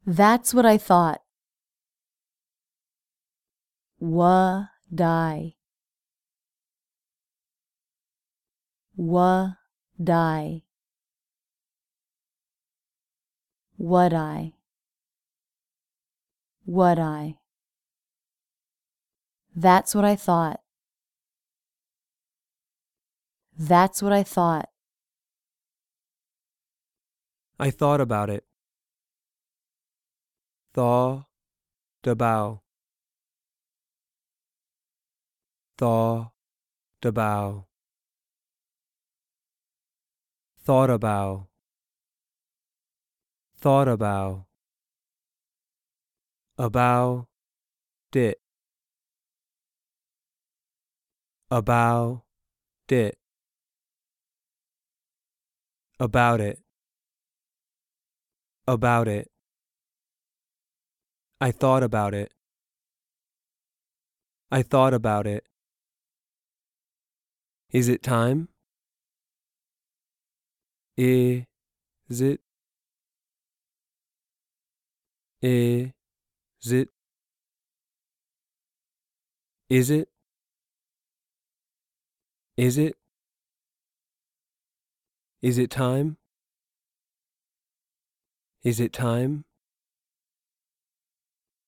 That's what I thought. Wa-die. Wa-die. What-I. What-I. That's what I thought. That's what I thought. I thought about it. Thaw, dabow. Thaw, dabow. Thought about. Thought about. About it. About it. About it. About it. I thought about it. I thought about it. Is it time? Is it? Is it? Is it? Is it? Is it time? Is it time?